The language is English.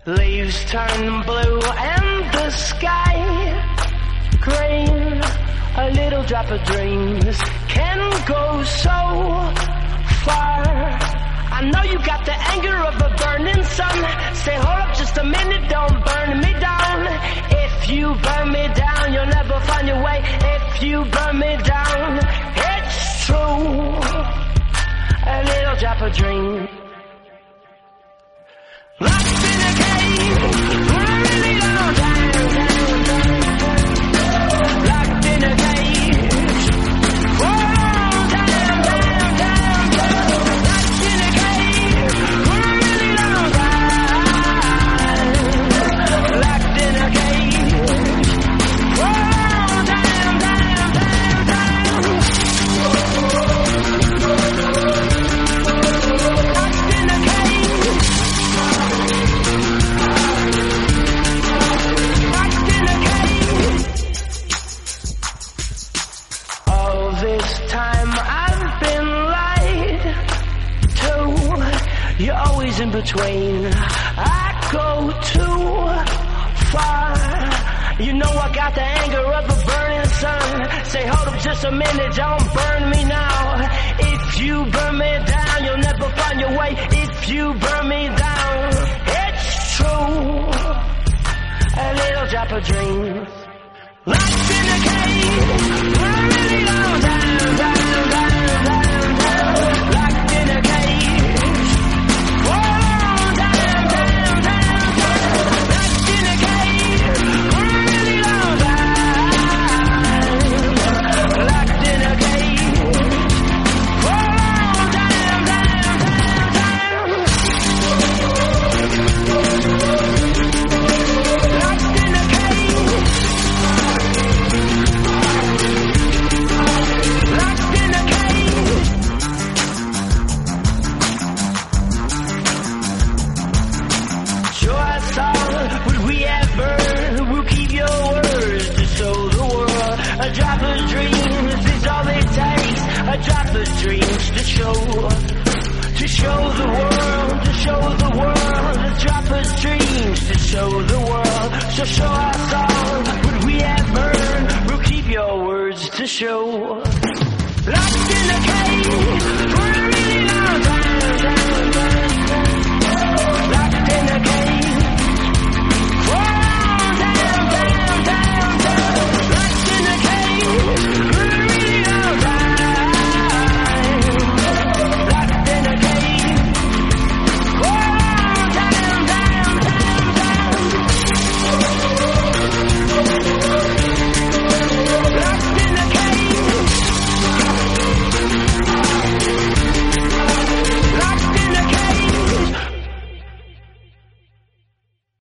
Leaves turn blue and the sky green. A little drop of dreams can go so far. I know you got the anger of a burning sun. Say, hold up just a minute, don't burn me down. If you burn me down, you'll never find your way. If you burn me down, it's true. A little drop of dream. Locked in a cave, for a really long time, locked in a cage, for a long time, locked in a cave, for a really long time, locked in a cage, for a long time, locked in a cage. All this time I've been lied to. You're always in between. I go too far. You know I got the anger of a burning sun. Say, hold up just a minute, don't burn me now. If you burn me down, you'll never find your way. If you burn me down, it's true. A little drop of dreams. Locked in a cave for a really long time, locked in a cage for a long time, locked in a cage for a really long time, locked in a cage for a long time, locked in a cage. Locked in a cage. Sure I saw, would we ever? We'll keep your words to show the world. A drop of dreams is all it takes. A drop of dreams to show the world, to show the world. A drop of dreams to show the world. So show us all, would we ever? We'll keep your words to show.